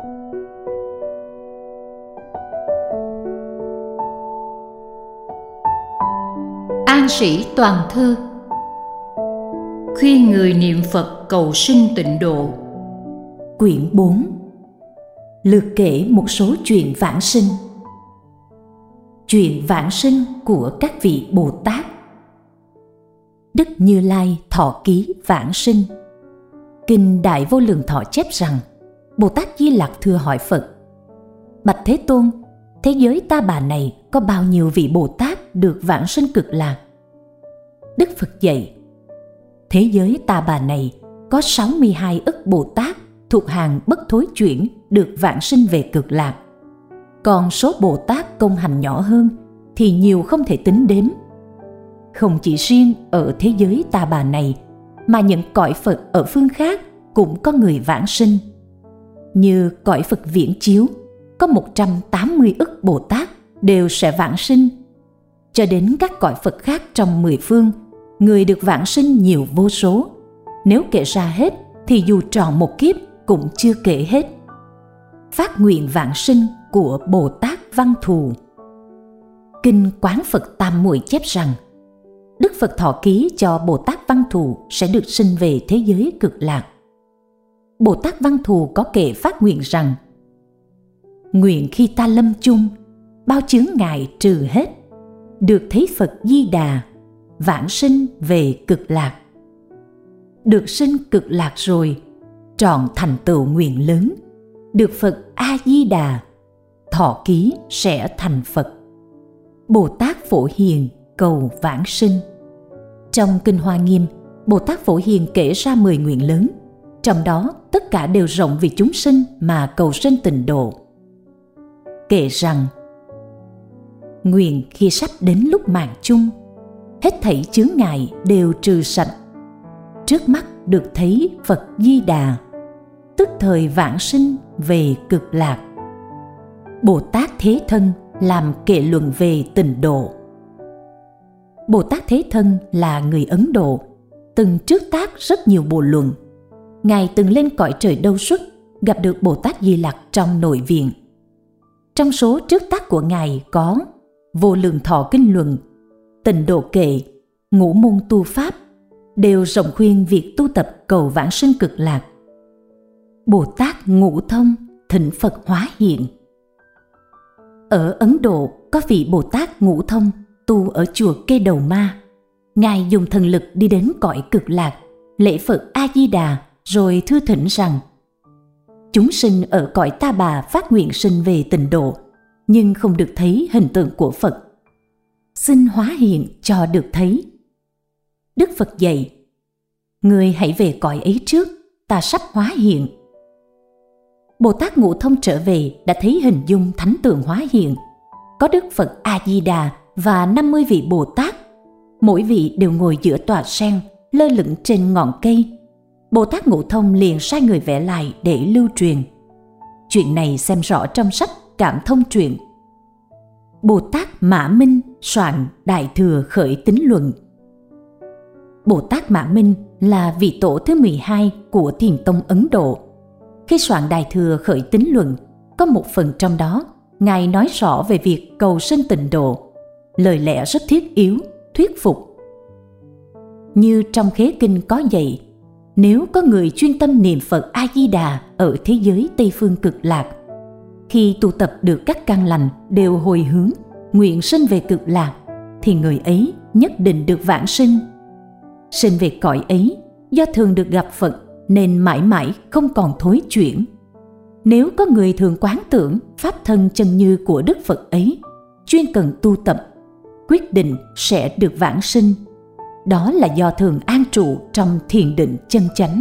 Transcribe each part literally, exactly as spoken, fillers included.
An Sĩ Toàn Thư khuyên người niệm Phật cầu sinh tịnh độ. Quyển bốn. Lược kể một số chuyện vãng sinh. Chuyện vãng sinh của các vị Bồ Tát. Đức Như Lai thọ ký vãng sinh. Kinh Đại Vô Lượng Thọ chép rằng, Bồ Tát Di Lặc thưa hỏi Phật: Bạch Thế Tôn, thế giới Ta Bà này có bao nhiêu vị Bồ Tát được vãng sinh cực lạc? Đức Phật dạy: Thế giới Ta Bà này có sáu mươi hai ức Bồ Tát thuộc hàng bất thối chuyển được vãng sinh về cực lạc. Còn số Bồ Tát công hành nhỏ hơn thì nhiều không thể tính đếm. Không chỉ riêng ở thế giới Ta Bà này, mà những cõi Phật ở phương khác cũng có người vãng sinh. Như cõi Phật Viễn Chiếu có một trăm tám mươi ức Bồ Tát đều sẽ vãng sinh. Cho đến các cõi Phật khác trong mười phương, người được vãng sinh nhiều vô số. Nếu kể ra hết thì dù tròn một kiếp cũng chưa kể hết. Phát nguyện vãng sinh của Bồ Tát Văn Thù. Kinh Quán Phật Tam Muội chép rằng, Đức Phật thọ ký cho Bồ Tát Văn Thù sẽ được sinh về thế giới cực lạc. Bồ Tát Văn Thù có kệ phát nguyện rằng: Nguyện khi ta lâm chung, bao chướng ngại trừ hết, được thấy Phật Di Đà, vãng sinh về cực lạc. Được sinh cực lạc rồi, trọn thành tựu nguyện lớn, được Phật A Di Đà, thọ ký sẽ thành Phật. Bồ Tát Phổ Hiền cầu vãng sinh. Trong Kinh Hoa Nghiêm, Bồ Tát Phổ Hiền kể ra mười nguyện lớn, trong đó tất cả đều rộng vì chúng sinh mà cầu sinh tịnh độ. Kể rằng: Nguyện khi sắp đến lúc mạng chung, hết thảy chướng ngại đều trừ sạch, trước mắt được thấy Phật Di Đà, tức thời vãng sinh về cực lạc. Bồ Tát Thế Thân làm kệ luận về tịnh độ. Bồ Tát Thế Thân là người Ấn Độ, từng trước tác rất nhiều bộ luận. Ngài từng lên cõi trời Đâu Xuất, gặp được Bồ Tát Di Lặc trong nội viện. Trong số trước tác của Ngài có Vô Lượng Thọ Kinh Luận, Tịnh Độ Kệ, Ngũ Môn Tu Pháp, đều rộng khuyên việc tu tập cầu vãng sinh cực lạc. Bồ Tát Ngũ Thông thỉnh Phật hóa hiện. Ở Ấn Độ có vị Bồ Tát Ngũ Thông tu ở chùa Kê Đầu Ma. Ngài dùng thần lực đi đến cõi cực lạc, lễ Phật A Di Đà, rồi thưa thỉnh rằng: Chúng sinh ở cõi Ta Bà phát nguyện sinh về tịnh độ, nhưng không được thấy hình tượng của Phật. Xin hóa hiện cho được thấy. Đức Phật dạy: Người hãy về cõi ấy trước, ta sắp hóa hiện. Bồ Tát Ngũ Thông trở về đã thấy hình dung thánh tượng hóa hiện. Có Đức Phật A Di Đà và năm mươi vị Bồ Tát, mỗi vị đều ngồi giữa tòa sen, lơ lửng trên ngọn cây. Bồ Tát Ngũ Thông liền sai người vẽ lại để lưu truyền. Chuyện này xem rõ trong sách Cảm Thông Truyện. Bồ Tát Mã Minh soạn Đại Thừa Khởi Tín Luận. Bồ Tát Mã Minh là vị tổ thứ mười hai của Thiền Tông Ấn Độ. Khi soạn Đại Thừa Khởi Tín Luận, có một phần trong đó Ngài nói rõ về việc cầu sinh tịnh độ, lời lẽ rất thiết yếu, thuyết phục. Như trong Khế Kinh có dạy, nếu có người chuyên tâm niệm Phật A Di Đà ở thế giới Tây Phương cực lạc, khi tu tập được các căn lành đều hồi hướng nguyện sinh về cực lạc, thì người ấy nhất định được vãng sinh. Sinh về cõi ấy do thường được gặp Phật nên mãi mãi không còn thối chuyển. Nếu có người thường quán tưởng pháp thân chân như của Đức Phật ấy, chuyên cần tu tập, quyết định sẽ được vãng sinh. Đó là do thường an trụ trong thiền định chân chánh.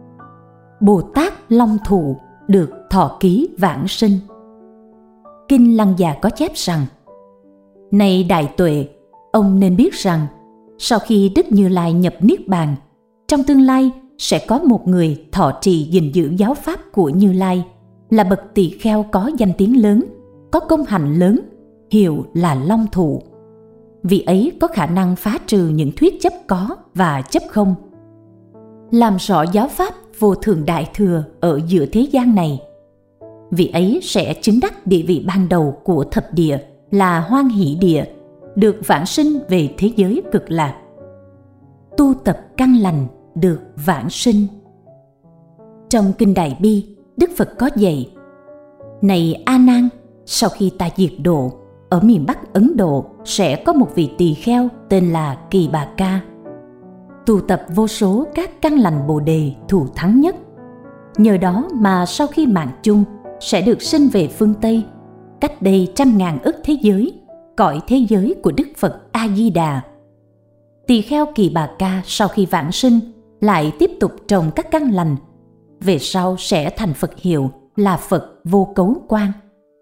Bồ Tát Long Thụ được thọ ký vãng sinh. Kinh Lăng Già có chép rằng: Này Đại Tuệ, ông nên biết rằng sau khi Đức Như Lai nhập Niết Bàn, trong tương lai sẽ có một người thọ trì gìn giữ giáo pháp của Như Lai, là bậc tỳ kheo có danh tiếng lớn, có công hạnh lớn, hiệu là Long Thụ. Vị ấy có khả năng phá trừ những thuyết chấp có và chấp không, làm rõ giáo pháp vô thượng đại thừa ở giữa thế gian này. Vị ấy sẽ chứng đắc địa vị ban đầu của thập địa là hoan hỷ địa, được vãng sinh về thế giới cực lạc. Tu tập căn lành được vãng sinh. Trong Kinh Đại Bi, Đức Phật có dạy: Này A Nan, sau khi ta diệt độ, ở miền Bắc Ấn Độ sẽ có một vị tỳ kheo tên là Kỳ Bà Ca. Tu tập vô số các căn lành Bồ Đề thù thắng nhất. Nhờ đó mà sau khi mạng chung sẽ được sinh về phương Tây, cách đây trăm ngàn ức thế giới, cõi thế giới của Đức Phật A Di Đà. Tỳ kheo Kỳ Bà Ca sau khi vãng sinh lại tiếp tục trồng các căn lành, về sau sẽ thành Phật hiệu là Phật Vô Cấu Quang.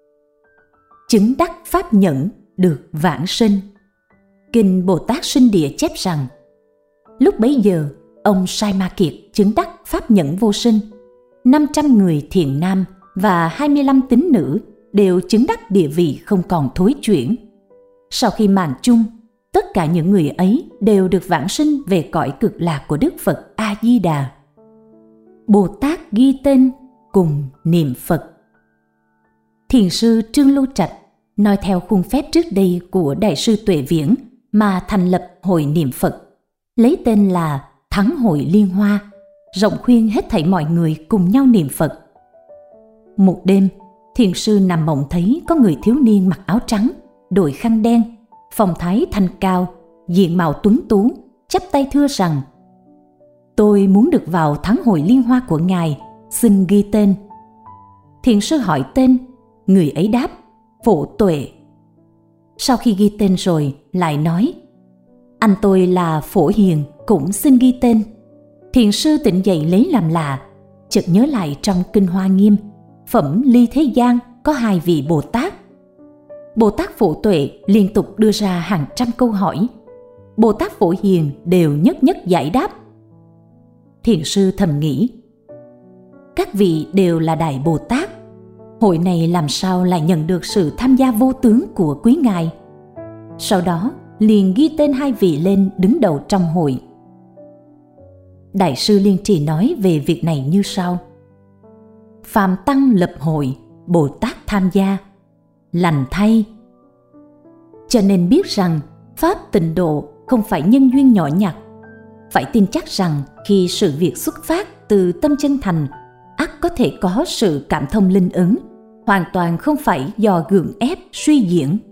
Chứng đắc pháp nhẫn được vãng sinh. Kinh Bồ Tát Sinh Địa chép rằng, lúc bấy giờ ông Sai Ma Kiệt chứng đắc pháp nhẫn vô sinh. năm trăm người thiện nam và hai mươi lăm tín nữ đều chứng đắc địa vị không còn thối chuyển. Sau khi mạng chung, tất cả những người ấy đều được vãng sinh về cõi cực lạc của Đức Phật A Di Đà. Bồ Tát ghi tên cùng niệm Phật. Thiền sư Trương Lưu Trạch nói theo khuôn phép trước đây của Đại sư Tuệ Viễn mà thành lập hội niệm Phật, lấy tên là Thắng Hội Liên Hoa, rộng khuyên hết thảy mọi người cùng nhau niệm Phật. Một đêm, thiền sư nằm mộng thấy có người thiếu niên mặc áo trắng, đội khăn đen, phong thái thanh cao, diện mạo tuấn tú, chắp tay thưa rằng: Tôi muốn được vào Thắng Hội Liên Hoa của ngài, xin ghi tên. Thiền sư hỏi tên, người ấy đáp: Phổ Tuệ. Sau khi ghi tên rồi, lại nói: Anh tôi là Phổ Hiền, cũng xin ghi tên. Thiền sư tỉnh dậy lấy làm lạ, chợt nhớ lại trong Kinh Hoa Nghiêm, phẩm Ly Thế Gian có hai vị Bồ Tát. Bồ Tát Phổ Tuệ liên tục đưa ra hàng trăm câu hỏi, Bồ Tát Phổ Hiền đều nhất nhất giải đáp. Thiền sư thầm nghĩ: các vị đều là Đại Bồ Tát, hội này làm sao lại nhận được sự tham gia vô tướng của quý ngài? Sau đó liền ghi tên hai vị lên đứng đầu trong hội. Đại sư Liên Trì nói về việc này như sau: Phàm tăng lập hội, Bồ Tát tham gia, lành thay. Cho nên biết rằng pháp tịnh độ không phải nhân duyên nhỏ nhặt. Phải tin chắc rằng khi sự việc xuất phát từ tâm chân thành, ắt có thể có sự cảm thông linh ứng, hoàn toàn không phải do gượng ép suy diễn.